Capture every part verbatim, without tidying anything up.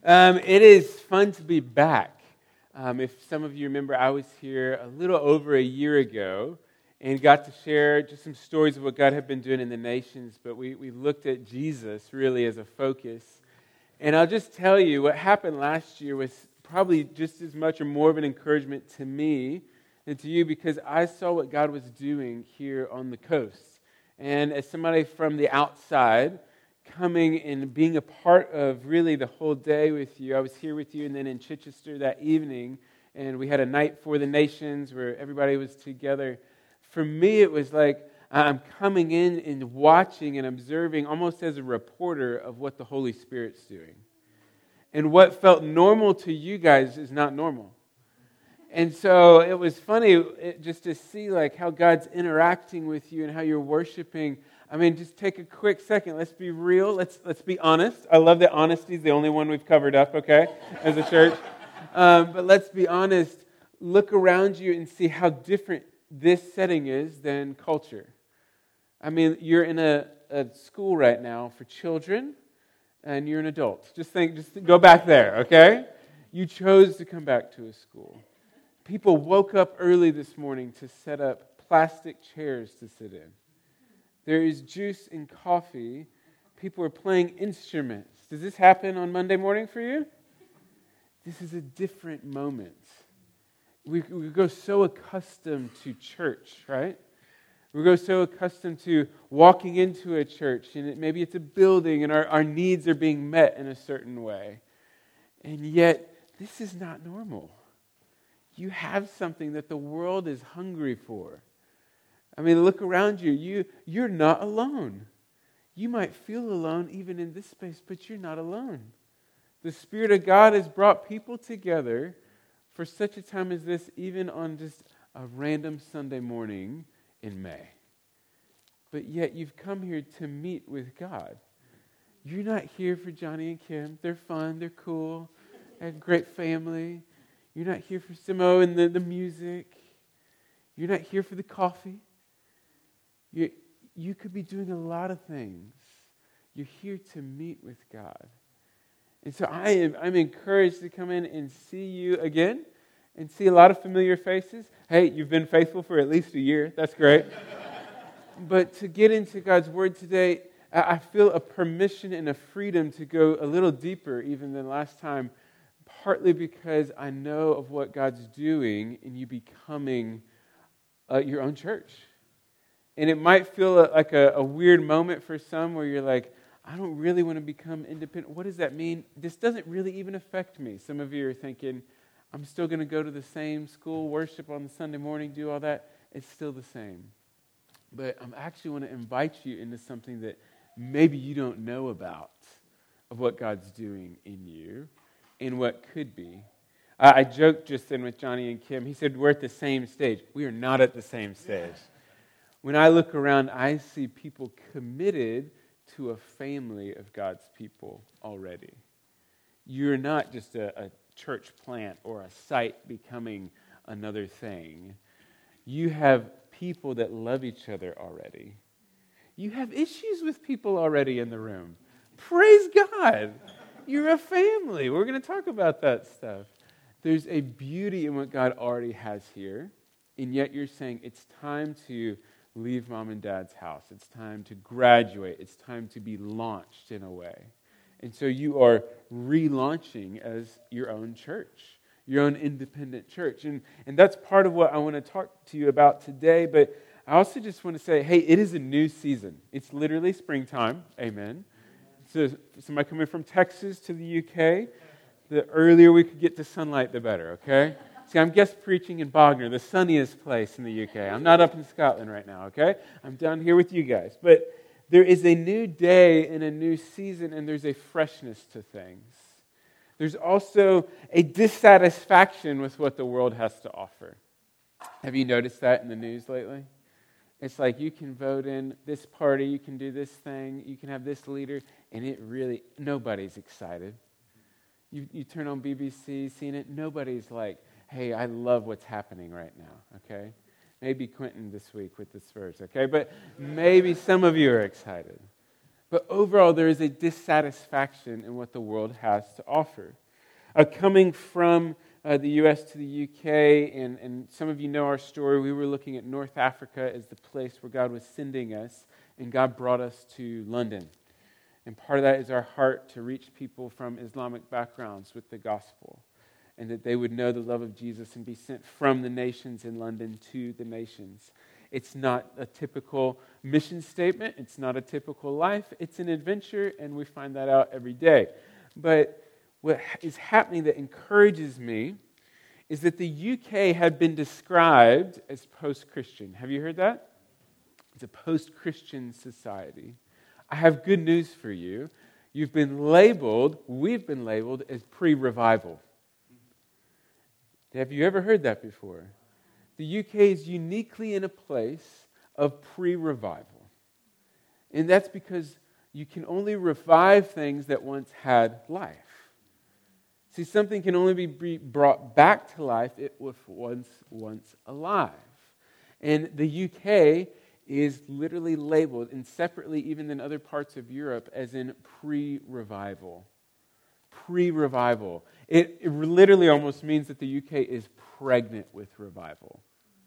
Um, it is fun to be back. Um, if some of you remember, I was here a little over a year ago and got to share just some stories of what God had been doing in the nations, but we, we looked at Jesus really as a focus. And I'll just tell you, what happened last year was probably just as much or more of an encouragement to me and to you because I saw what God was doing here on the coast. And as somebody from the outside, coming and being a part of really the whole day with you. I was here with you and then in Chichester that evening, and we had a night for the nations where everybody was together. For me, it was like I'm coming in and watching and observing almost as a reporter of what the Holy Spirit's doing. And what felt normal to you guys is not normal. And so it was funny just to see like how God's interacting with you and how you're worshiping. I mean, just take a quick second. Let's be real. Let's let's be honest. I love that honesty is the only one we've covered up, okay, as a church. Um, but let's be honest. Look around you and see how different this setting is than culture. I mean, you're in a, a school right now for children, and you're an adult. Just think, just go back there, okay? You chose to come back to a school. People woke up early this morning to set up plastic chairs to sit in. There is juice and coffee. People are playing instruments. Does this happen on Monday morning for you? This is a different moment. We, we go so accustomed to church, right? We go so accustomed to walking into a church, and it, maybe it's a building, and our, our needs are being met in a certain way. And yet, this is not normal. You have something that the world is hungry for. I mean, look around you. You, you're not alone. You might feel alone even in this space, but you're not alone. The Spirit of God has brought people together for such a time as this, even on just a random Sunday morning in May. But yet you've come here to meet with God. You're not here for Johnny and Kim. They're fun. They're cool. They have a great family. You're not here for Simo and the, the music. You're not here for the coffee. You, you could be doing a lot of things. You're here to meet with God. And so I am I'm encouraged to come in and see you again and see a lot of familiar faces. Hey, you've been faithful for at least a year. That's great. But to get into God's Word today, I feel a permission and a freedom to go a little deeper even than last time, partly because I know of what God's doing in you becoming uh, your own church. And it might feel like a, a weird moment for some where you're like, I don't really want to become independent. What does that mean? This doesn't really even affect me. Some of you are thinking, I'm still going to go to the same school, worship on the Sunday morning, do all that. It's still the same. But I actually want to invite you into something that maybe you don't know about of what God's doing in you and what could be. I, I joked just then with Johnny and Kim. He said, we're at the same stage. We are not at the same stage. When I look around, I see people committed to a family of God's people already. You're not just a, a church plant or a site becoming another thing. You have people that love each other already. You have issues with people already in the room. Praise God. You're a family. We're going to talk about that stuff. There's a beauty in what God already has here, and yet you're saying it's time to leave mom and dad's house. It's time to graduate. It's time to be launched in a way. And so you are relaunching as your own church, your own independent church. And, and that's part of what I want to talk to you about today. But I also just want to say, hey, it is a new season. It's literally springtime. Amen. So somebody coming from Texas to the U K, the earlier we could get to sunlight, the better, okay? See, I'm guest preaching in Bognor, the sunniest place in the U K. I'm not up in Scotland right now, okay? I'm down here with you guys. But there is a new day and a new season, and there's a freshness to things. There's also a dissatisfaction with what the world has to offer. Have you noticed that in the news lately? It's like you can vote in this party, you can do this thing, you can have this leader, and it really, nobody's excited. You, you turn on B B C, seeing it, nobody's like, hey, I love what's happening right now, okay? Maybe Quentin this week with the Spurs, okay? But maybe some of you are excited. But overall, there is a dissatisfaction in what the world has to offer. Uh, coming from uh, the U S to the U K, and, and some of you know our story, we were looking at North Africa as the place where God was sending us, and God brought us to London. And part of that is our heart to reach people from Islamic backgrounds with the gospel, and that they would know the love of Jesus and be sent from the nations in London to the nations. It's not a typical mission statement. It's not a typical life. It's an adventure, and we find that out every day. But what is happening that encourages me is that the U K had been described as post-Christian. Have you heard that? It's a post-Christian society. I have good news for you. You've been labeled, we've been labeled as pre-revival. Have you ever heard that before? The U K is uniquely in a place of pre-revival. And that's because you can only revive things that once had life. See, something can only be brought back to life if it was once, once alive. And the U K is literally labeled, and separately even than other parts of Europe, as in pre-revival. Pre-revival. It, it literally almost means that the U K is pregnant with revival.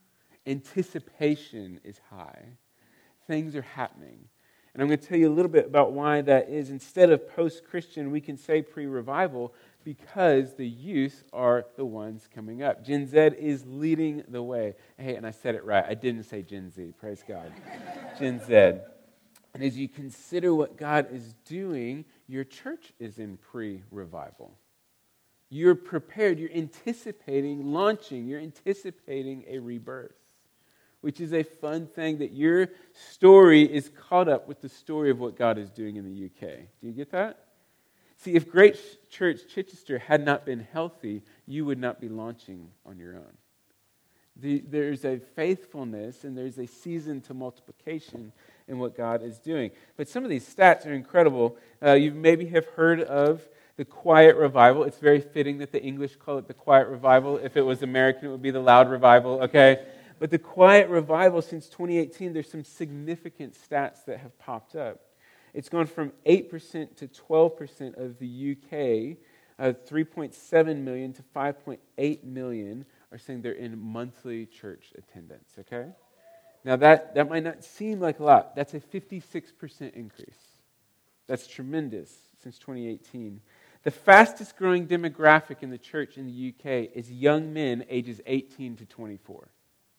Anticipation is high. Things are happening. And I'm going to tell you a little bit about why that is. Instead of post-Christian, we can say pre-revival because the youth are the ones coming up. Gen Z is leading the way. Hey, and I said it right. I didn't say Gen Z. Praise God. Gen Z. And as you consider what God is doing, your church is in pre-revival. You're prepared. You're anticipating launching. You're anticipating a rebirth, which is a fun thing that your story is caught up with the story of what God is doing in the U K. Do you get that? See, if Grace Church Chichester had not been healthy, you would not be launching on your own. The, there's a faithfulness and there's a season to multiplication in what God is doing. But some of these stats are incredible. Uh, you maybe have heard of the Quiet Revival. It's very fitting that the English call it the Quiet Revival. If it was American, it would be the Loud Revival, okay? But the Quiet Revival, since twenty eighteen, there's some significant stats that have popped up. It's gone from eight percent to twelve percent of the U K, uh, three point seven million to five point eight million are saying they're in monthly church attendance, okay? Now that, that might not seem like a lot. That's a fifty-six percent increase. That's tremendous since twenty eighteen. The fastest growing demographic in the church in the U K is young men ages eighteen to twenty-four.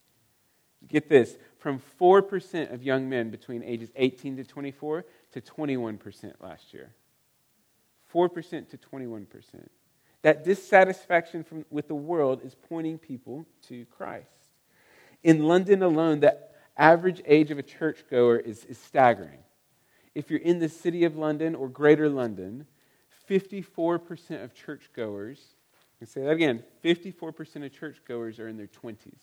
Get this, from four percent of young men between ages eighteen to twenty-four to twenty-one percent last year. four percent to twenty-one percent. That dissatisfaction from, with the world is pointing people to Christ. In London alone, the average age of a churchgoer is, is staggering. If you're in the city of London or Greater London, fifty-four percent of churchgoers, I can say that again, fifty-four percent of churchgoers are in their twenties.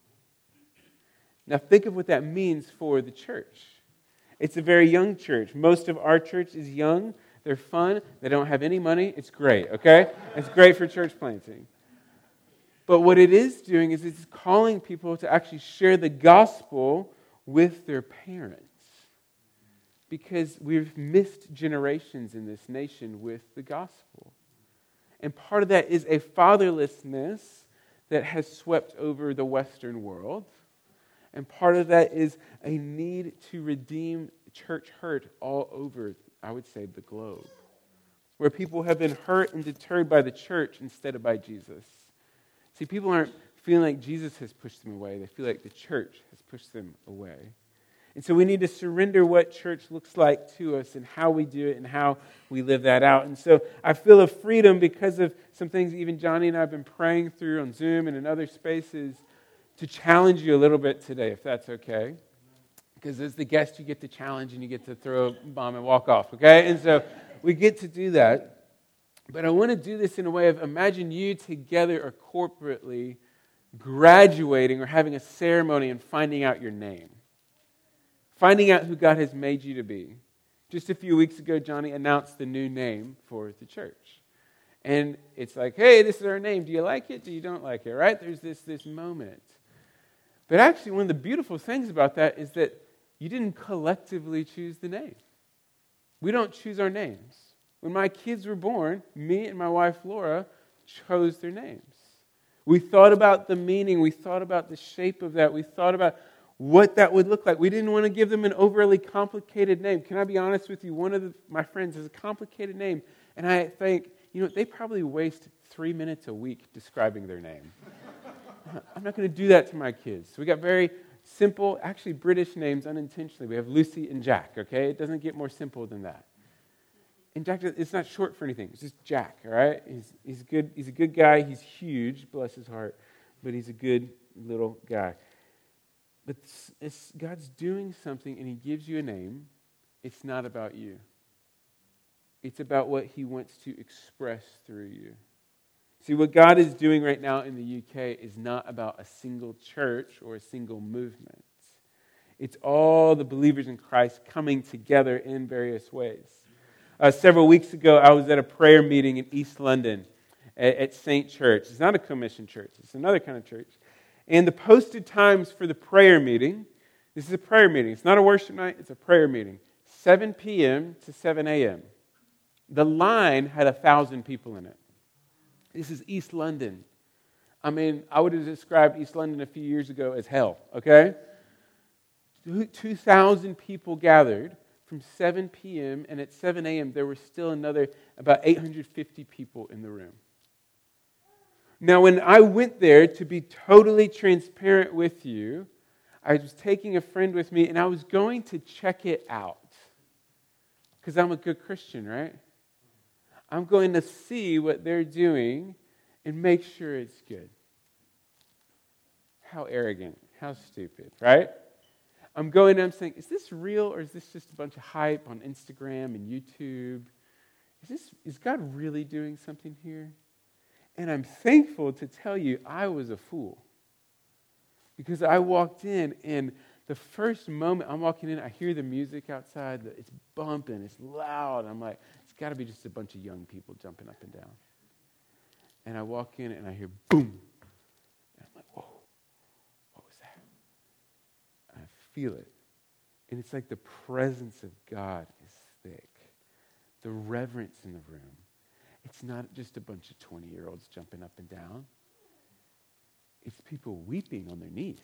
Now think of what that means for the church. It's a very young church. Most of our church is young. They're fun. They don't have any money. It's great, okay? It's great for church planting. But what it is doing is it's calling people to actually share the gospel with their parents. Because we've missed generations in this nation with the gospel. And part of that is a fatherlessness that has swept over the Western world. And part of that is a need to redeem church hurt all over, I would say, the globe. Where people have been hurt and deterred by the church instead of by Jesus. See, people aren't feeling like Jesus has pushed them away. They feel like the church has pushed them away. And so we need to surrender what church looks like to us and how we do it and how we live that out. And so I feel a freedom because of some things even Johnny and I have been praying through on Zoom and in other spaces to challenge you a little bit today, if that's okay. Because as the guest, you get to challenge and you get to throw a bomb and walk off, okay? And so we get to do that. But I want to do this in a way of imagine you together or corporately graduating or having a ceremony and finding out your name. Finding out who God has made you to be. Just a few weeks ago, Johnny announced the new name for the church. And it's like, hey, this is our name. Do you like it? Do you don't like it, right? There's this, this moment. But actually, one of the beautiful things about that is that you didn't collectively choose the name. We don't choose our names. When my kids were born, me and my wife Laura chose their names. We thought about the meaning. We thought about the shape of that. We thought about what that would look like. We didn't want to give them an overly complicated name. Can I be honest with you? One of the, my friends has a complicated name, and I think, you know, they probably waste three minutes a week describing their name. I'm not going to do that to my kids. So we got very simple, actually British names unintentionally. We have Lucy and Jack, okay? It doesn't get more simple than that. And Jack, it's not short for anything. It's just Jack, all right? He's, he's, good, he's a good guy. He's huge, bless his heart. But he's a good little guy. But it's, it's, God's doing something and he gives you a name. It's not about you. It's about what he wants to express through you. See, what God is doing right now in the U K is not about a single church or a single movement. It's all the believers in Christ coming together in various ways. Uh, several weeks ago, I was at a prayer meeting in East London at, at Saint Church. It's not a commissioned church. It's another kind of church. And the posted times for the prayer meeting, this is a prayer meeting. It's not a worship night. It's a prayer meeting. seven p.m. to seven a.m. The line had one thousand people in it. This is East London. I mean, I would have described East London a few years ago as hell, okay? two thousand people gathered from seven p.m. and at seven a.m. there were still another about eight hundred fifty people in the room. Now, when I went there, to be totally transparent with you, I was taking a friend with me and I was going to check it out. Because I'm a good Christian, right? I'm going to see what they're doing and make sure it's good. How arrogant, how stupid, right? I'm going and I'm saying, is this real or is this just a bunch of hype on Instagram and YouTube? Is this is God really doing something here? And I'm thankful to tell you I was a fool. Because I walked in and the first moment I'm walking in, I hear the music outside, it's bumping, it's loud. I'm like, it's got to be just a bunch of young people jumping up and down. And I walk in and I hear boom. And I'm like, whoa, what was that? And I feel it. And it's like the presence of God is thick. The reverence in the room. It's not just a bunch of twenty-year-olds jumping up and down. It's people weeping on their knees.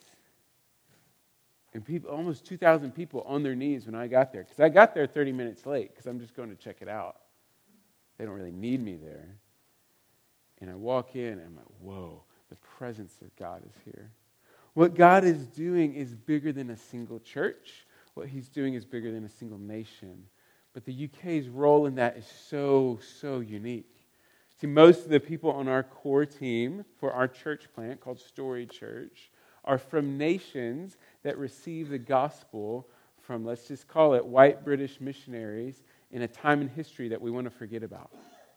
And people, almost two thousand people on their knees when I got there. Because I got there thirty minutes late because I'm just going to check it out. They don't really need me there. And I walk in and I'm like, whoa, the presence of God is here. What God is doing is bigger than a single church. What he's doing is bigger than a single nation. But the U K's role in that is so, so unique. See, most of the people on our core team for our church plant called Story Church are from nations that receive the gospel from, let's just call it, white British missionaries in a time in history that we want to forget about.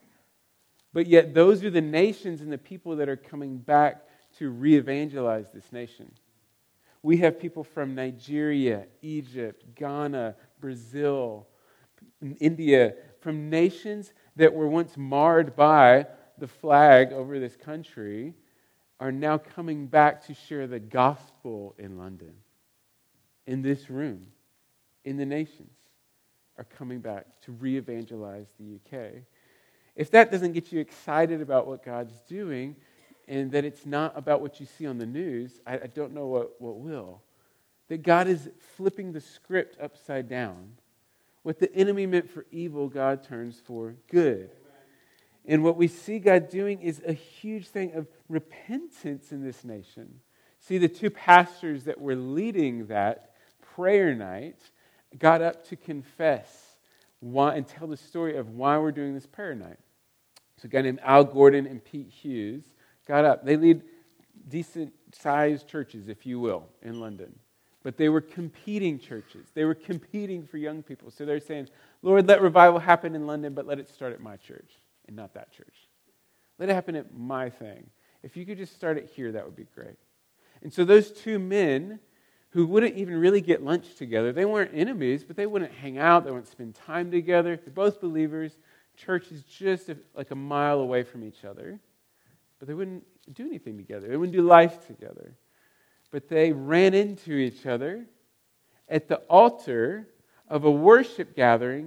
But yet those are the nations and the people that are coming back to re-evangelize this nation. We have people from Nigeria, Egypt, Ghana, Brazil, India, from nations that were once marred by the flag over this country, are now coming back to share the gospel in London. In this room, in the nations, are coming back to re-evangelize the U K. If that doesn't get you excited about what God's doing, and that it's not about what you see on the news, I, I don't know what, what will. That God is flipping the script upside down. What the enemy meant for evil, God turns for good. And what we see God doing is a huge thing of repentance in this nation. See, the two pastors that were leading that prayer night got up to confess why and tell the story of why we're doing this prayer night. So a guy named Al Gordon and Pete Hughes got up. They lead decent-sized churches, if you will, in London. But they were competing churches. They were competing for young people. So they're saying, Lord, let revival happen in London, but let it start at my church and not that church. Let it happen at my thing. If you could just start it here, that would be great. And so those two men who wouldn't even really get lunch together, they weren't enemies, but they wouldn't hang out. They wouldn't spend time together. They're both believers. Church is just a, like a mile away from each other. But they wouldn't do anything together. They wouldn't do life together. But they ran into each other at the altar of a worship gathering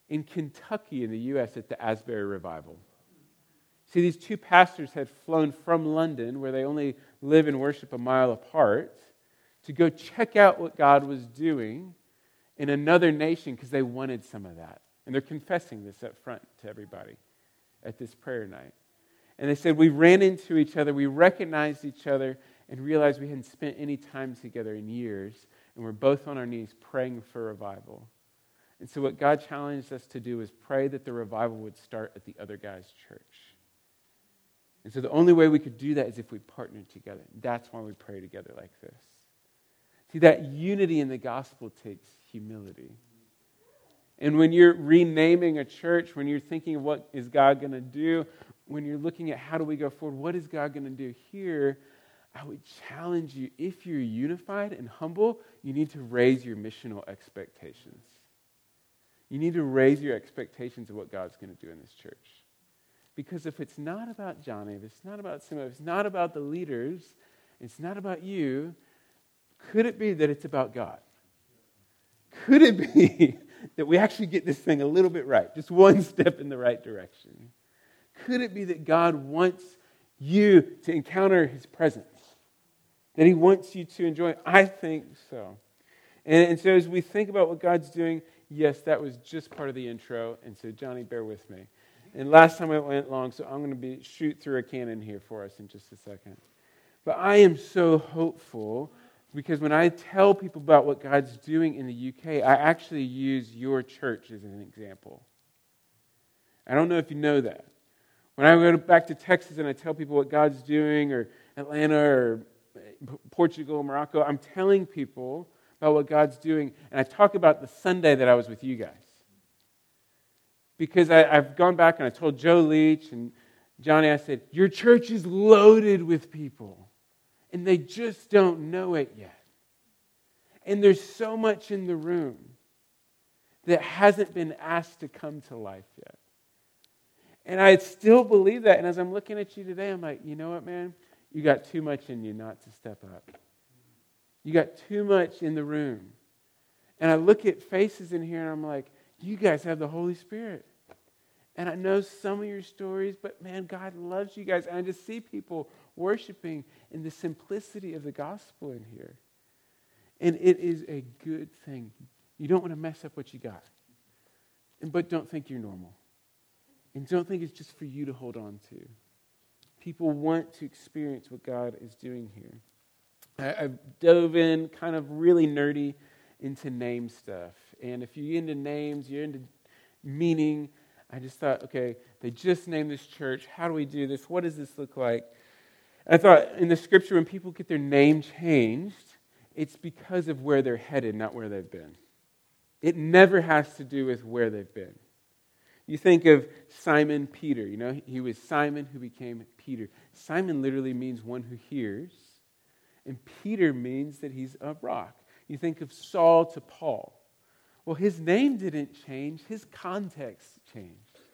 in Kentucky in the U S at the Asbury Revival. See, these two pastors had flown from London, where they only live and worship a mile apart, to go check out what God was doing in another nation because they wanted some of that. And they're confessing this up front to everybody at this prayer night. And they said, we ran into each other, we recognized each other, and realized we hadn't spent any time together in years, and we're both on our knees praying for revival. And so what God challenged us to do is pray that the revival would start at the other guy's church. And so the only way we could do that is if we partnered together. That's why we pray together like this. See, that unity in the gospel takes humility. And when you're renaming a church, when you're thinking of what is God going to do, when you're looking at how do we go forward, what is God going to do here, I would challenge you, if you're unified and humble, you need to raise your missional expectations. You need to raise your expectations of what God's going to do in this church. Because if it's not about Johnny, if it's not about Simone, if it's not about the leaders, it's not about you, could it be that it's about God? Could it be that we actually get this thing a little bit right, just one step in the right direction? Could it be that God wants you to encounter His presence? That He wants you to enjoy it? I think so. And, and so as we think about what God's doing, yes, that was just part of the intro. And so, Johnny, bear with me. And last time it went long, so I'm going to be shoot through a cannon here for us in just a second. But I am so hopeful because when I tell people about what God's doing in the U K, I actually use your church as an example. I don't know if you know that. When I go back to Texas and I tell people what God's doing, or Atlanta, or Portugal, Morocco, I'm telling people about what God's doing, and I talk about the Sunday that I was with you guys. Because I, I've gone back and I told Joe Leach and Johnny, I said, your church is loaded with people, and they just don't know it yet. And there's so much in the room that hasn't been asked to come to life yet. And I still believe that. And as I'm looking at you today, I'm like, you know what, man? You got too much in you not to step up. You got too much in the room. And I look at faces in here and I'm like, you guys have the Holy Spirit. And I know some of your stories, but man, God loves you guys. And I just see people worshiping in the simplicity of the gospel in here. And it is a good thing. You don't want to mess up what you got. And, but don't think you're normal. And don't think it's just for you to hold on to. People want to experience what God is doing here. I, I've dove in kind of really nerdy into name stuff. And if you're into names, you're into meaning, I just thought, okay, they just named this church. How do we do this? What does this look like? And I thought in the scripture, when people get their name changed, it's because of where they're headed, not where they've been. It never has to do with where they've been. You think of Simon Peter. You know, he was Simon who became Peter. Simon literally means one who hears. And Peter means that he's a rock. You think of Saul to Paul. Well, his name didn't change. His context changed.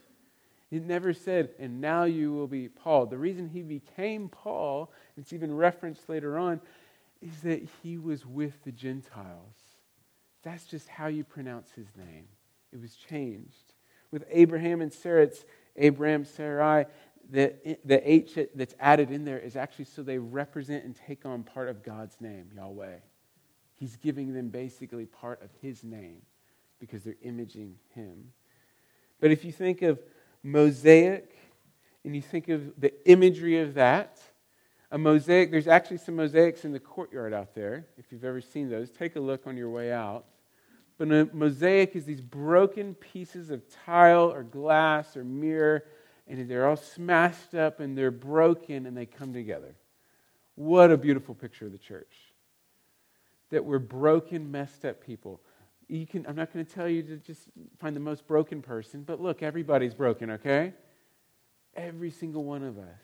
It never said, and now you will be Paul. The reason he became Paul, it's even referenced later on, is that he was with the Gentiles. That's just how you pronounce his name. It was changed. With Abraham and Sarah, it's Abram, Sarai. The, the H that's added in there is actually so they represent and take on part of God's name, Yahweh. He's giving them basically part of his name because they're imaging him. But if you think of mosaic and you think of the imagery of that, a mosaic, there's actually some mosaics in the courtyard out there. If you've ever seen those, take a look on your way out. But a mosaic is these broken pieces of tile or glass or mirror, and they're all smashed up and they're broken and they come together. What a beautiful picture of the church. That we're broken, messed up people. You can, I'm not going to tell you to just find the most broken person, but look, everybody's broken, okay? Every single one of us.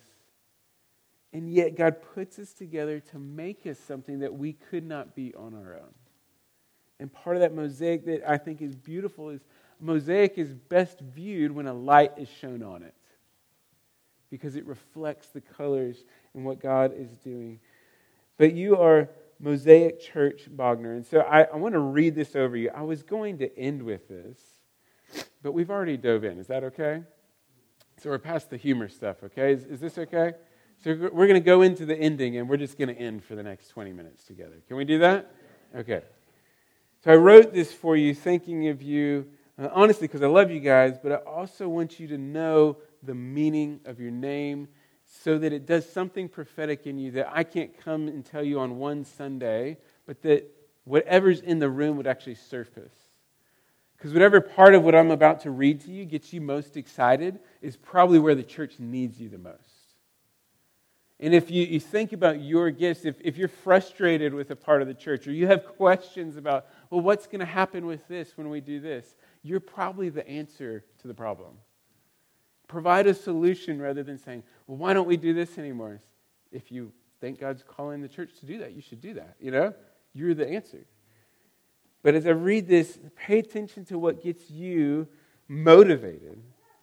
And yet God puts us together to make us something that we could not be on our own. And part of that mosaic that I think is beautiful is mosaic is best viewed when a light is shown on it, because it reflects the colors and what God is doing. But you are Mosaic Church Bogner. And so I, I want to read this over you. I was going to end with this, but we've already dove in. Is that okay? So we're past the humor stuff, okay? Is, is this okay? So we're going to go into the ending, and we're just going to end for the next twenty minutes together. Can we do that? Okay. So I wrote this for you, thinking of you, uh, honestly, because I love you guys, but I also want you to know the meaning of your name so that it does something prophetic in you that I can't come and tell you on one Sunday, but that whatever's in the room would actually surface. Because whatever part of what I'm about to read to you gets you most excited is probably where the church needs you the most. And if you, you think about your gifts, if, if you're frustrated with a part of the church, or you have questions about, well, what's going to happen with this when we do this, you're probably the answer to the problem. Provide a solution rather than saying, well, why don't we do this anymore? If you think God's calling the church to do that, you should do that. You know, you're the answer. But as I read this, pay attention to what gets you motivated.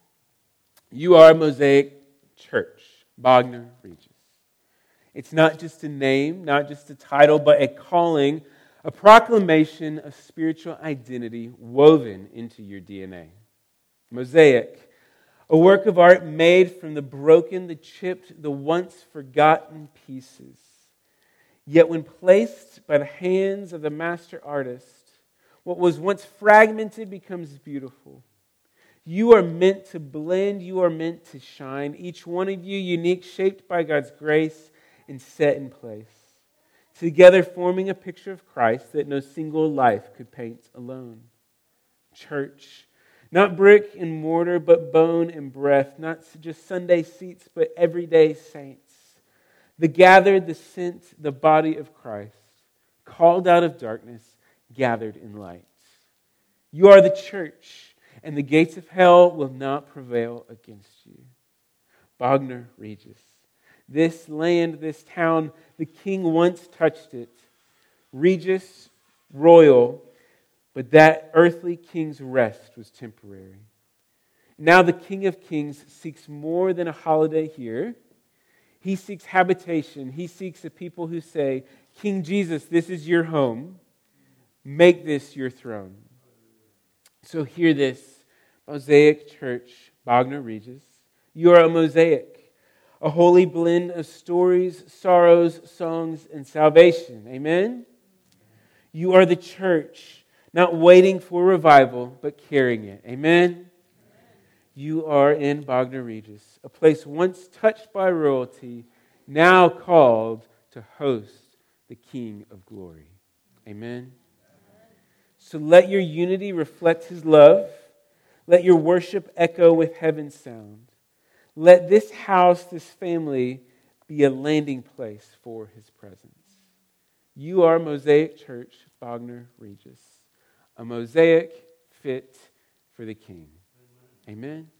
You are Mosaic Church, Bognor Regis. It's not just a name, not just a title, but a calling, a proclamation of spiritual identity woven into your D N A. Mosaic, a work of art made from the broken, the chipped, the once forgotten pieces. Yet when placed by the hands of the master artist, what was once fragmented becomes beautiful. You are meant to blend, you are meant to shine, each one of you unique, shaped by God's grace and set in place, together forming a picture of Christ that no single life could paint alone. Church, not brick and mortar, but bone and breath, not just Sunday seats, but everyday saints. The gathered, the sent, the body of Christ, called out of darkness, gathered in light. You are the church, and the gates of hell will not prevail against you. Bognor Regis. This land, this town, the king once touched it. Regis, royal, but that earthly king's rest was temporary. Now the King of Kings seeks more than a holiday here. He seeks habitation. He seeks a people who say, King Jesus, this is your home. Make this your throne. So hear this, Mosaic Church, Bognor Regis. You are a mosaic. A holy blend of stories, sorrows, songs, and salvation. Amen? You are the church, not waiting for revival, but carrying it. Amen? You are in Bognor Regis, a place once touched by royalty, now called to host the King of Glory. Amen? So let your unity reflect His love. Let your worship echo with heaven's sound. Let this house, this family, be a landing place for His presence. You are Mosaic Church, Bognor Regis, a mosaic fit for the King. Amen?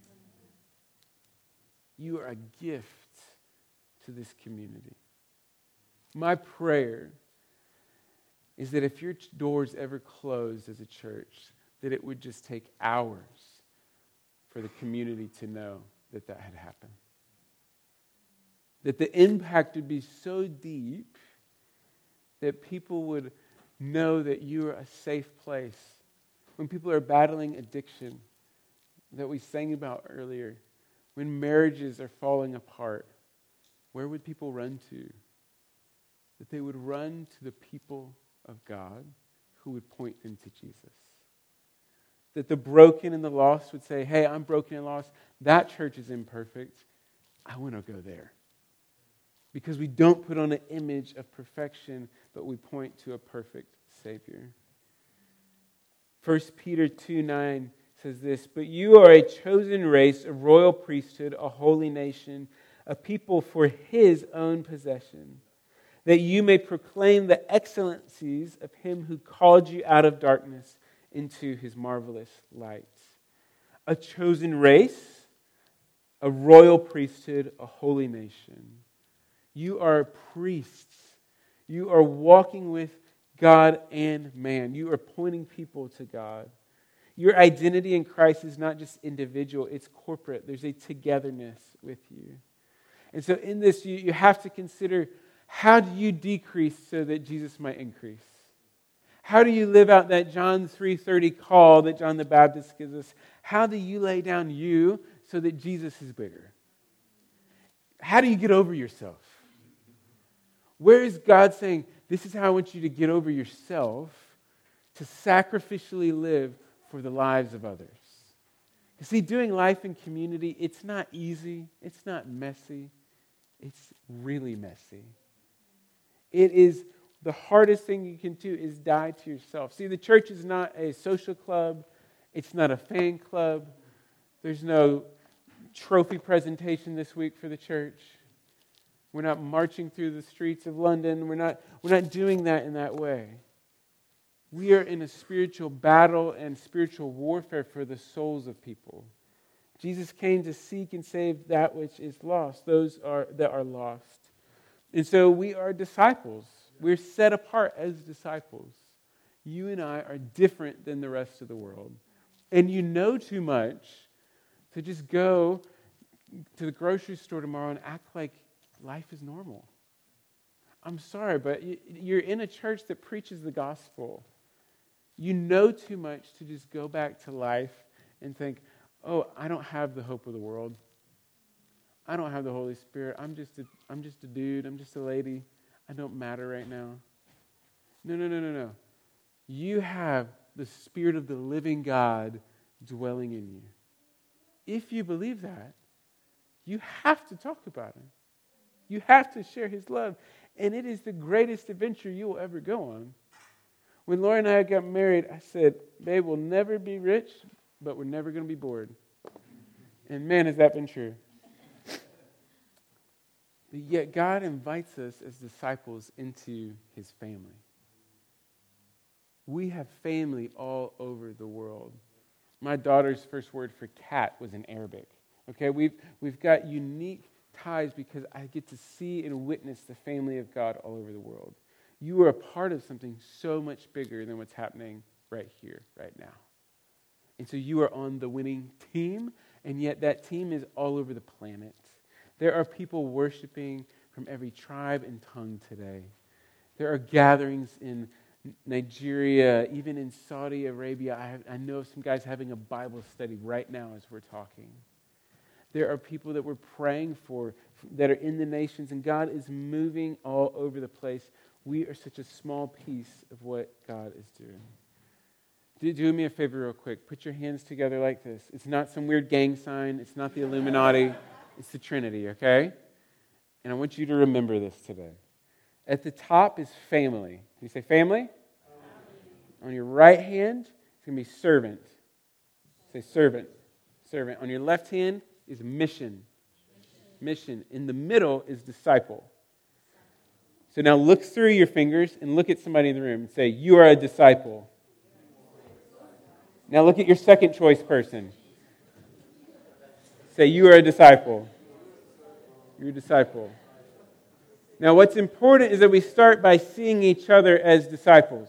You are a gift to this community. My prayer is that if your doors ever closed as a church, that it would just take hours for the community to know that that had happened. That the impact would be so deep that people would know that you are a safe place. When people are battling addiction that we sang about earlier, when marriages are falling apart, where would people run to? That they would run to the people of God who would point them to Jesus. That the broken and the lost would say, hey, I'm broken and lost. That church is imperfect. I want to go there. Because we don't put on an image of perfection, but we point to a perfect Savior. First Peter two nine says this, but you are a chosen race, a royal priesthood, a holy nation, a people for His own possession, that you may proclaim the excellencies of Him who called you out of darkness into His marvelous light. A chosen race, a royal priesthood, a holy nation. You are priests. You are walking with God and man. You are pointing people to God. Your identity in Christ is not just individual, it's corporate. There's a togetherness with you. And so in this, you, you have to consider, how do you decrease so that Jesus might increase? How do you live out that John three thirty call that John the Baptist gives us? How do you lay down you so that Jesus is bigger? How do you get over yourself? Where is God saying, this is how I want you to get over yourself, to sacrificially live for the lives of others? You see, doing life in community, it's not easy. It's not messy. It's really messy. It is the hardest thing you can do is die to yourself. See, the church is not a social club. It's not a fan club. There's no trophy presentation this week for the church. We're not marching through the streets of London. We're not, we're not doing that in that way. We are in a spiritual battle and spiritual warfare for the souls of people. Jesus came to seek and save that which is lost, those are that are lost. And so we are disciples. We're set apart as disciples. You and I are different than the rest of the world. And you know too much to just go to the grocery store tomorrow and act like life is normal. I'm sorry, but you're in a church that preaches the gospel. You know too much to just go back to life and think, oh, I don't have the hope of the world. I don't have the Holy Spirit. I'm just a, I'm just a dude. I'm just a lady. I don't matter right now. No, no, no, no, no. You have the Spirit of the living God dwelling in you. If you believe that, you have to talk about Him. You have to share His love. And it is the greatest adventure you will ever go on. When Laura and I got married, I said, babe, we'll never be rich, but we're never going to be bored. And man, has that been true. But yet God invites us as disciples into His family. We have family all over the world. My daughter's first word for cat was in Arabic. Okay, we've we've got unique ties because I get to see and witness the family of God all over the world. You are a part of something so much bigger than what's happening right here, right now. And so you are on the winning team, and yet that team is all over the planet. There are people worshiping from every tribe and tongue today. There are gatherings in Nigeria, even in Saudi Arabia. I, have, I know some guys having a Bible study right now as we're talking. There are people that we're praying for that are in the nations, and God is moving all over the place. We are such a small piece of what God is doing. Do, do me a favor real quick. Put your hands together like this. It's not some weird gang sign. It's not the Illuminati. It's the Trinity, okay? And I want you to remember this today. At the top is family. Can you say family? On your right hand, it's going to be servant. Say servant. Servant. On your left hand is mission. Mission. In the middle is disciple. So now look through your fingers and look at somebody in the room and say, you are a disciple. Now look at your second choice person. Say, you are a disciple. You're a disciple. Now what's important is that we start by seeing each other as disciples.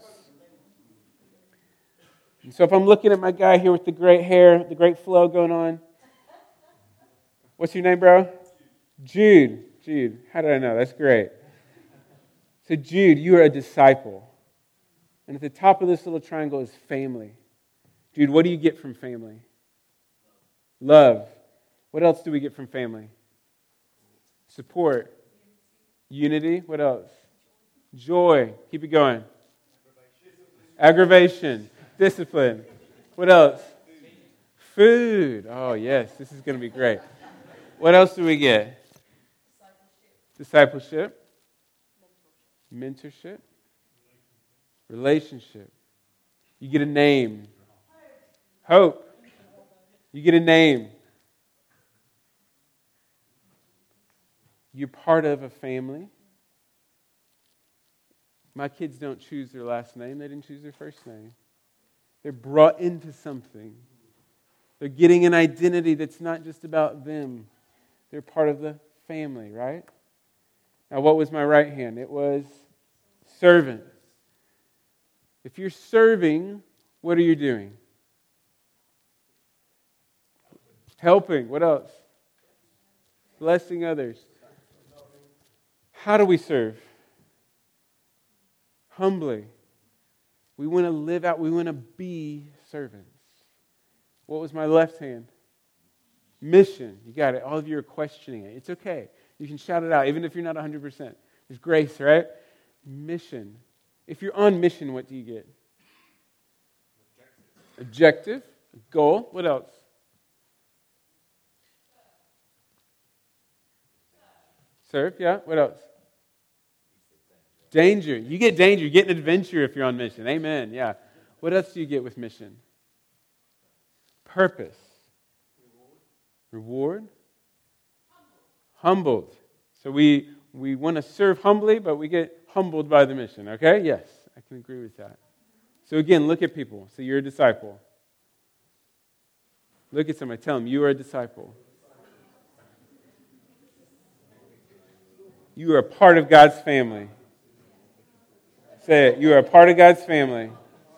And so if I'm looking at my guy here with the great hair, the great flow going on. What's your name, bro? Jude. Jude. How did I know? That's great. So Jude, you are a disciple. And at the top of this little triangle is family. Jude, what do you get from family? Love. What else do we get from family? Support. Unity. What else? Joy. Keep it going. Aggravation. Discipline. What else? Food. Oh, yes. This is going to be great. What else do we get? Discipleship. Mentorship. Relationship. You get a name. Hope. You get a name. You're part of a family. My kids don't choose their last name. They didn't choose their first name. They're brought into something. They're getting an identity that's not just about them. They're part of the family, right? Now, what was my right hand? It was servant. If you're serving, what are you doing? Helping. What else? Blessing others. How do we serve? Humbly. We want to live out, we want to be servants. What was my left hand? Mission. You got it. All of you are questioning it. It's okay. You can shout it out, even if you're not one hundred percent. There's grace, right? Mission. If you're on mission, what do you get? Objective. Objective. Goal. What else? Serve, yeah. What else? Danger. You get danger. You get an adventure if you're on mission. Amen. Yeah. What else do you get with mission? Purpose. Reward. Humbled. So we we want to serve humbly, but we get humbled by the mission. Okay? Yes, I can agree with that. So again, look at people. So you're a disciple. Look at somebody. Tell them, you are a disciple. You are a part of God's family. Say it. You are a part of God's family.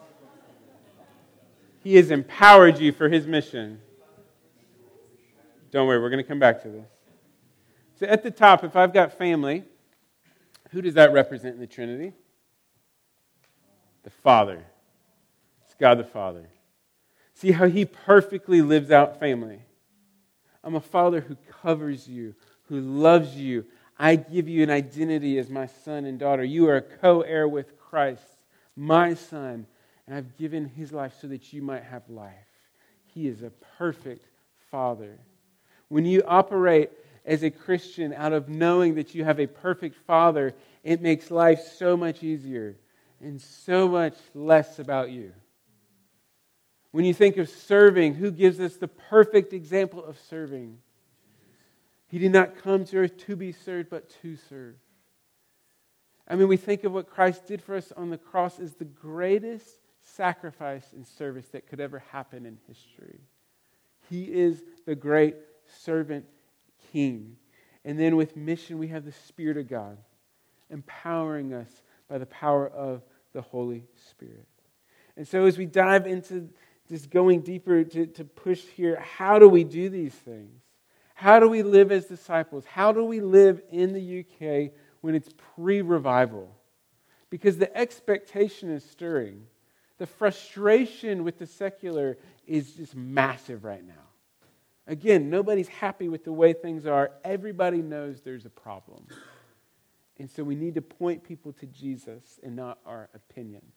He has empowered you for His mission. Don't worry, we're going to come back to this. So at the top, if I've got family, who does that represent in the Trinity? The Father. It's God the Father. See how He perfectly lives out family. I'm a Father who covers you, who loves you. I give you an identity as my son and daughter. You are a co-heir with Christ, my Son, and I've given His life so that you might have life. He is a perfect Father. When you operate as a Christian out of knowing that you have a perfect Father, it makes life so much easier and so much less about you. When you think of serving, who gives us the perfect example of serving? He did not come to earth to be served, but to serve. I mean, we think of what Christ did for us on the cross as the greatest sacrifice and service that could ever happen in history. He is the great servant king. And then with mission, we have the Spirit of God empowering us by the power of the Holy Spirit. And so as we dive into just going deeper to, to push here, how do we do these things? How do we live as disciples? How do we live in the U K when it's pre-revival? Because the expectation is stirring. The frustration with the secular is just massive right now. Again, nobody's happy with the way things are. Everybody knows there's a problem. And so we need to point people to Jesus and not our opinions.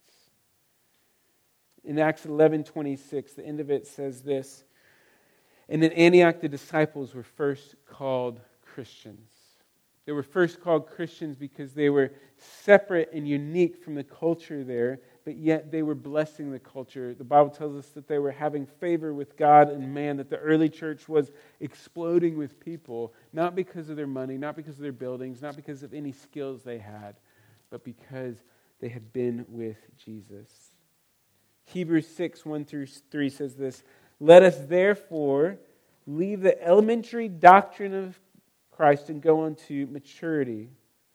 In Acts eleven twenty-six, the end of it says this, and in Antioch the disciples were first called Christians. They were first called Christians because they were separate and unique from the culture there, but yet they were blessing the culture. The Bible tells us that they were having favor with God and man, that the early church was exploding with people, not because of their money, not because of their buildings, not because of any skills they had, but because they had been with Jesus. Hebrews six, one through three says this, let us therefore leave the elementary doctrine of Christ and go on to maturity,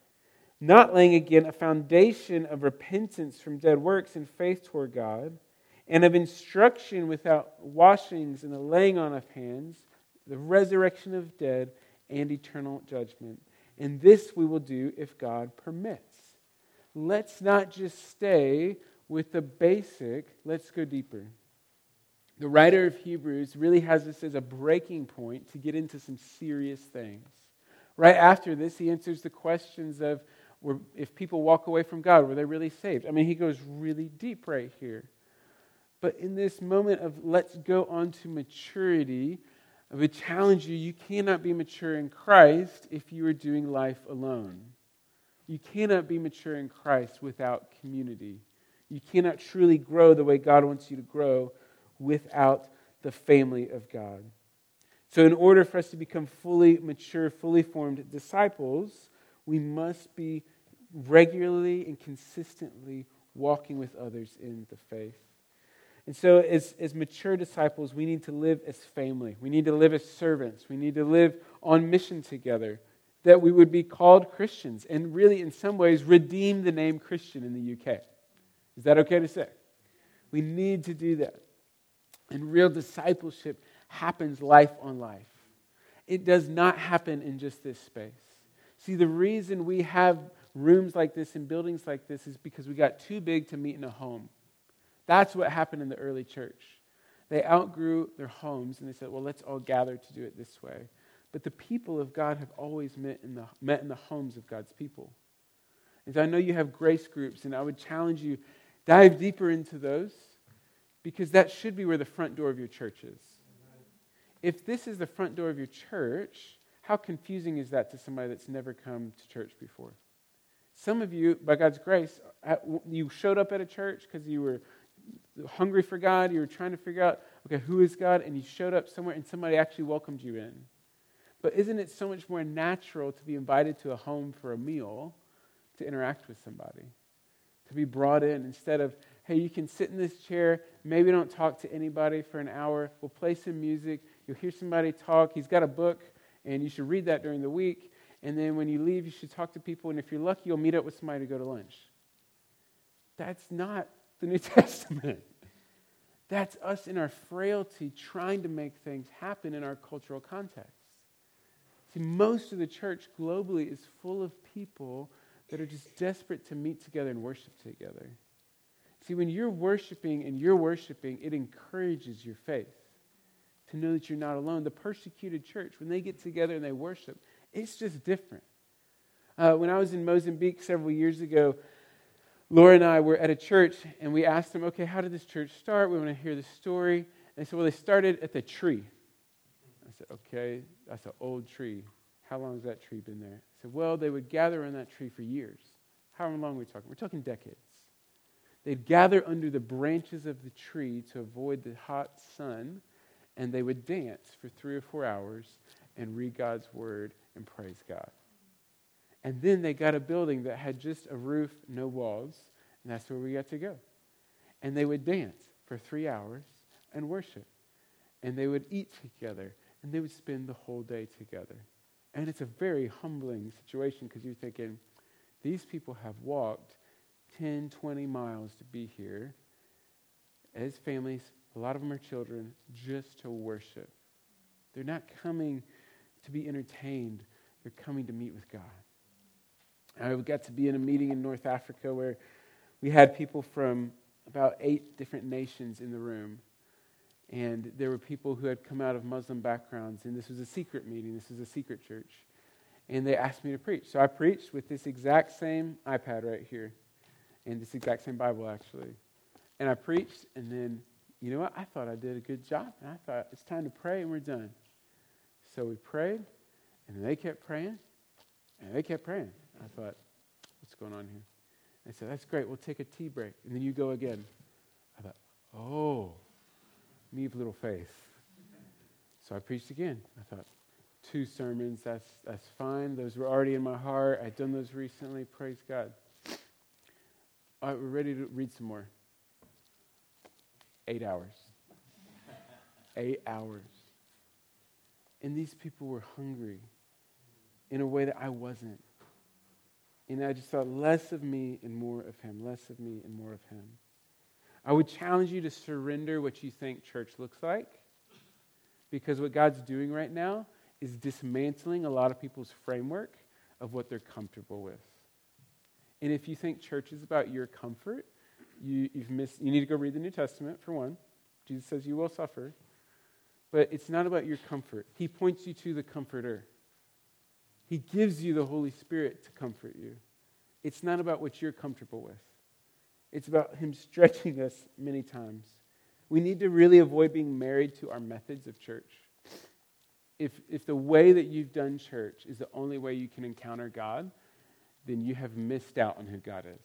not laying again a foundation of repentance from dead works and faith toward God, and of instruction without washings and the laying on of hands, the resurrection of dead, and eternal judgment. And this we will do if God permits. Let's not just stay with the basic, let's go deeper. The writer of Hebrews really has this as a breaking point to get into some serious things. Right after this, he answers the questions of were, if people walk away from God, were they really saved? I mean, he goes really deep right here. But in this moment of let's go on to maturity, I would challenge you, you cannot be mature in Christ if you are doing life alone. You cannot be mature in Christ without community. You cannot truly grow the way God wants you to grow without the family of God. So in order for us to become fully mature, fully formed disciples, we must be regularly and consistently walking with others in the faith. And so as, as mature disciples, we need to live as family. We need to live as servants. We need to live on mission together, that we would be called Christians and really in some ways redeem the name Christian in the U K. Is that okay to say? We need to do that. And real discipleship happens life on life. It does not happen in just this space. See, the reason we have rooms like this and buildings like this is because we got too big to meet in a home. That's what happened in the early church. They outgrew their homes, and they said, well, let's all gather to do it this way. But the people of God have always met in the, met in the homes of God's people. And so I know you have grace groups, and I would challenge you, dive deeper into those, because that should be where the front door of your church is. If this is the front door of your church, how confusing is that to somebody that's never come to church before? Some of you, by God's grace, you showed up at a church because you were hungry for God, you were trying to figure out, okay, who is God? And you showed up somewhere and somebody actually welcomed you in. But isn't it so much more natural to be invited to a home for a meal, to interact with somebody, to be brought in instead of, hey, you can sit in this chair, maybe don't talk to anybody for an hour, we'll play some music, you'll hear somebody talk, he's got a book, and you should read that during the week, and then when you leave, you should talk to people, and if you're lucky, you'll meet up with somebody to go to lunch. That's not the New Testament. That's us in our frailty trying to make things happen in our cultural context. See, most of the church globally is full of people that are just desperate to meet together and worship together. See, when you're worshiping and you're worshiping, it encourages your faith to know that you're not alone. The persecuted church, when they get together and they worship, it's just different. Uh, when I was in Mozambique several years ago, Laura and I were at a church, and we asked them, okay, how did this church start? We want to hear the story. And they said, well, they started at the tree. I said, okay, that's an old tree. How long has that tree been there? I said, well, they would gather on that tree for years. How long are we talking? We're talking decades. They'd gather under the branches of the tree to avoid the hot sun, and they would dance for three or four hours and read God's word and praise God. And then they got a building that had just a roof, no walls, and that's where we got to go. And they would dance for three hours and worship. And they would eat together, and they would spend the whole day together. And it's a very humbling situation because you're thinking, these people have walked ten, twenty miles to be here as families, a lot of them are children, just to worship. They're not coming to be entertained. They're coming to meet with God. I got to be in a meeting in North Africa where we had people from about eight different nations in the room. And there were people who had come out of Muslim backgrounds. And this was a secret meeting. This was a secret church. And they asked me to preach. So I preached with this exact same iPad right here. And this exact same Bible, actually. And I preached. And then, you know what? I thought I did a good job. And I thought, it's time to pray and we're done. So we prayed. And then they kept praying. And they kept praying. I thought, what's going on here? I said, that's great. We'll take a tea break. And then you go again. I thought, oh, me of little faith. So I preached again. I thought, two sermons, that's that's fine. Those were already in my heart. I'd done those recently. Praise God. All right, we're ready to read some more. Eight hours. Eight hours. And these people were hungry in a way that I wasn't. And I just thought less of me and more of him, less of me and more of him. I would challenge you to surrender what you think church looks like, because what God's doing right now is dismantling a lot of people's framework of what they're comfortable with. And if you think church is about your comfort, you, you've missed. You need to go read the New Testament, for one. Jesus says you will suffer. But it's not about your comfort. He points you to the Comforter. He gives you the Holy Spirit to comfort you. It's not about what you're comfortable with. It's about him stretching us many times. We need to really avoid being married to our methods of church. If, if the way that you've done church is the only way you can encounter God, then you have missed out on who God is.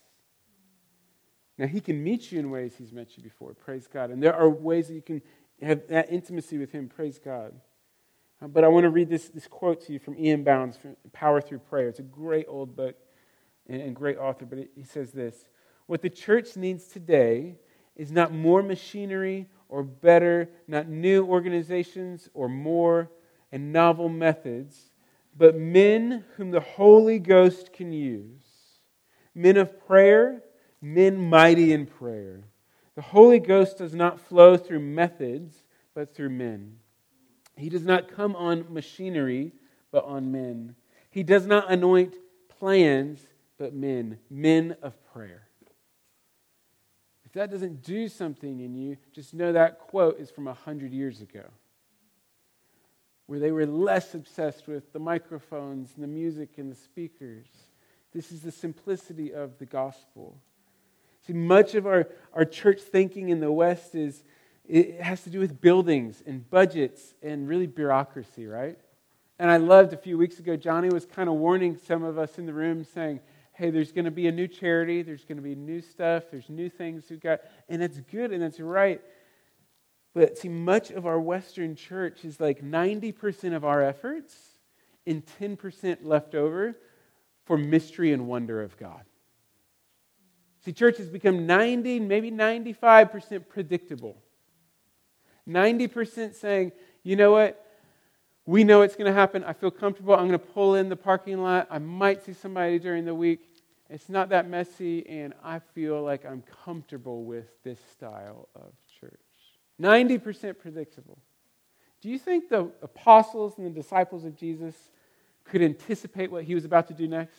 Now, he can meet you in ways he's met you before. Praise God. And there are ways that you can have that intimacy with him. Praise God. But I want to read this, this quote to you from Ian Bounds, from Power Through Prayer. It's a great old book and, and great author, but it, he says this: what the church needs today is not more machinery or better, not new organizations or more and novel methods, but men whom the Holy Ghost can use. Men of prayer, men mighty in prayer. The Holy Ghost does not flow through methods, but through men. He does not come on machinery, but on men. He does not anoint plans, but men. Men of prayer. If that doesn't do something in you, just know that quote is from a hundred years ago, where they were less obsessed with the microphones and the music and the speakers. This is the simplicity of the gospel. See, much of our, our church thinking in the West is, it has to do with buildings and budgets and really bureaucracy, right? And I loved a few weeks ago, Johnny was kind of warning some of us in the room saying, hey, there's going to be a new charity, there's going to be new stuff, there's new things we've got, and that's good and that's right. But see, much of our Western church is like ninety percent of our efforts and ten percent left over for mystery and wonder of God. See, church has become ninety, maybe ninety-five percent predictable. ninety percent saying, you know what? We know it's going to happen. I feel comfortable. I'm going to pull in the parking lot. I might see somebody during the week. It's not that messy, and I feel like I'm comfortable with this style of church. ninety percent predictable. Do you think the apostles and the disciples of Jesus could anticipate what he was about to do next?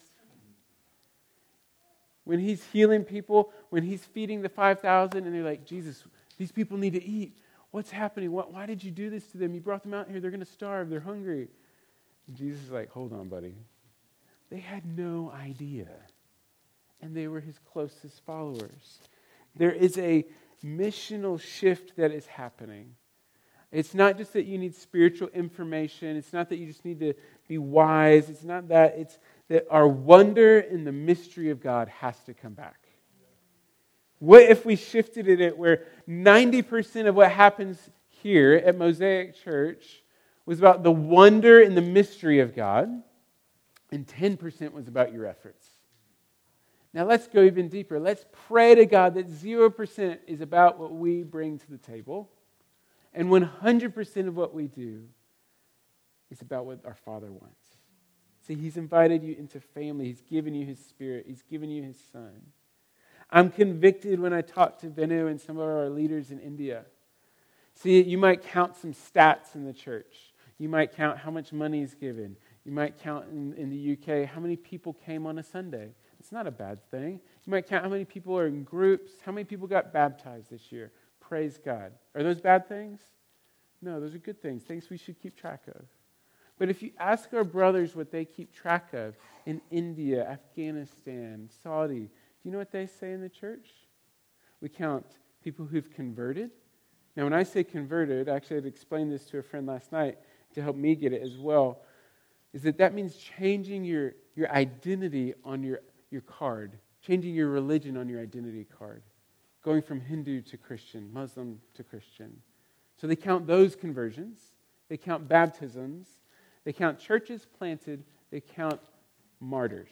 When he's healing people, when he's feeding the five thousand, and they're like, Jesus, these people need to eat. What's happening? What, why did you do this to them? You brought them out here. They're going to starve. They're hungry. And Jesus is like, hold on, buddy. They had no idea. And they were his closest followers. There is a missional shift that is happening. It's not just that you need spiritual information. It's not that you just need to be wise. It's not that. It's that our wonder in the mystery of God has to come back. What if we shifted it where ninety percent of what happens here at Mosaic Church was about the wonder and the mystery of God, and ten percent was about your efforts? Now let's go even deeper. Let's pray to God that zero percent is about what we bring to the table, and one hundred percent of what we do is about what our Father wants. See, he's invited you into family. He's given you his Spirit. He's given you his Son. I'm convicted when I talk to Venu and some of our leaders in India. See, you might count some stats in the church. You might count how much money is given. You might count in, in the U K how many people came on a Sunday. It's not a bad thing. You might count how many people are in groups, how many people got baptized this year. Praise God. Are those bad things? No, those are good things, things we should keep track of. But if you ask our brothers what they keep track of in India, Afghanistan, Saudi, do you know what they say in the church? We count people who've converted. Now, when I say converted, actually I'd explained this to a friend last night to help me get it as well, is that that means changing your, your identity on your, your card, changing your religion on your identity card, going from Hindu to Christian, Muslim to Christian. So they count those conversions, they count baptisms, they count churches planted, they count martyrs.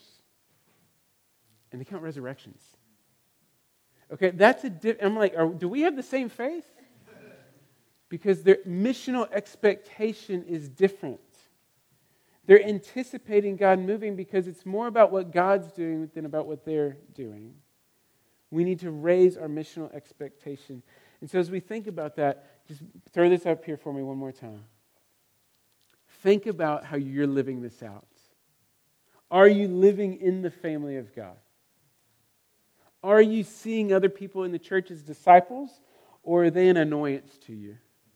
And they count resurrections. Okay, that's a di- I'm like, are, do we have the same faith? Because their missional expectation is different. They're anticipating God moving because it's more about what God's doing than about what they're doing. We need to raise our missional expectation. And so as we think about that, just throw this up here for me one more time. Think about how you're living this out. Are you living in the family of God? Are you seeing other people in the church as disciples, or are they an annoyance to you?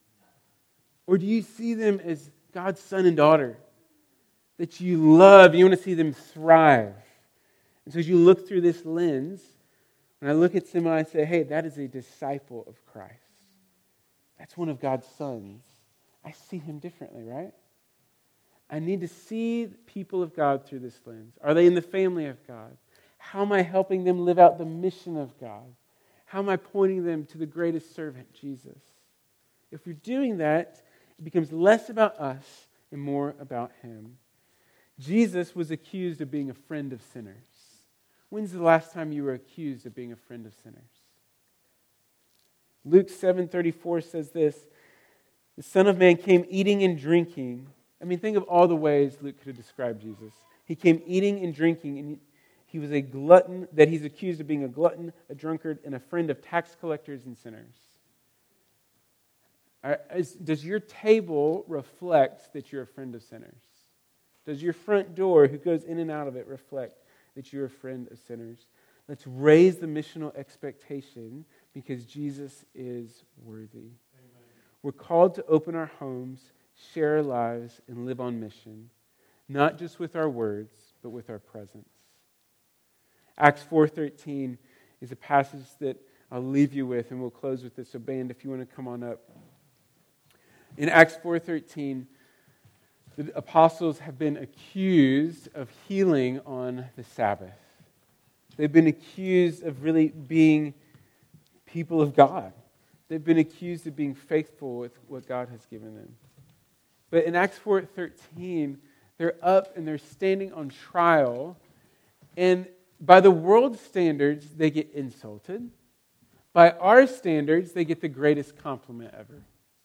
Or do you see them as God's son and daughter that you love, you want to see them thrive? And so as you look through this lens, when I look at someone, I say, hey, that is a disciple of Christ. That's one of God's sons. I see him differently, right? I need to see people of God through this lens. Are they in the family of God? How am I helping them live out the mission of God? How am I pointing them to the greatest servant, Jesus? If we're doing that, it becomes less about us and more about him. Jesus was accused of being a friend of sinners. When's the last time you were accused of being a friend of sinners? Luke seven thirty-four says this, the Son of Man came eating and drinking. I mean, think of all the ways Luke could have described Jesus. He came eating and drinking, and he was a glutton, that he's accused of being a glutton, a drunkard, and a friend of tax collectors and sinners. Does your table reflect that you're a friend of sinners? Does your front door, who goes in and out of it, reflect that you're a friend of sinners? Let's raise the missional expectation because Jesus is worthy. Amen. We're called to open our homes, share our lives, and live on mission, not just with our words, but with our presence. Acts four thirteen is a passage that I'll leave you with, and we'll close with this. So band, if you want to come on up. In Acts four thirteen, the apostles have been accused of healing on the Sabbath. They've been accused of really being people of God. They've been accused of being faithful with what God has given them. But in Acts four thirteen, they're up and they're standing on trial, and by the world's standards, they get insulted. By our standards, they get the greatest compliment ever.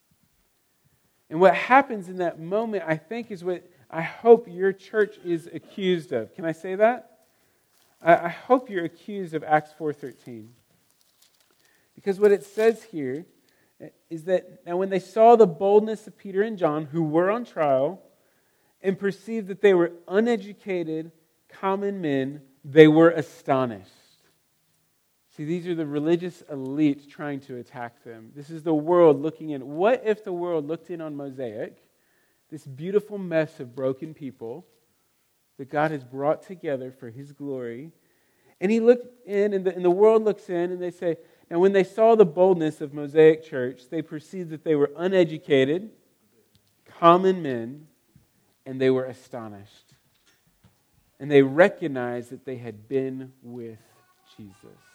And what happens in that moment, I think, is what I hope your church is accused of. Can I say that? I, I hope you're accused of Acts four thirteen. Because what it says here is that now when they saw the boldness of Peter and John, who were on trial, and perceived that they were uneducated, common men, they were astonished. See, these are the religious elite trying to attack them. This is the world looking in. What if the world looked in on Mosaic, this beautiful mess of broken people that God has brought together for His glory, and He looked in, and the, and the world looks in, and they say, now when they saw the boldness of Mosaic Church, they perceived that they were uneducated, common men, and they were astonished. And they recognized that they had been with Jesus.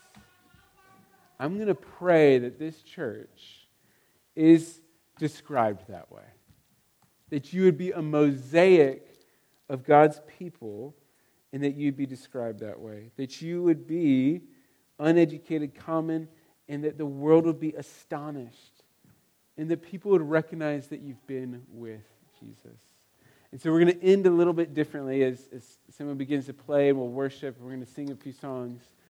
I'm going to pray that this church is described that way. That you would be a mosaic of God's people, and that you'd be described that way. That you would be uneducated, common, and that the world would be astonished. And that people would recognize that you've been with Jesus. And so we're going to end a little bit differently as, as someone begins to play and we'll worship. We're going to sing a few songs.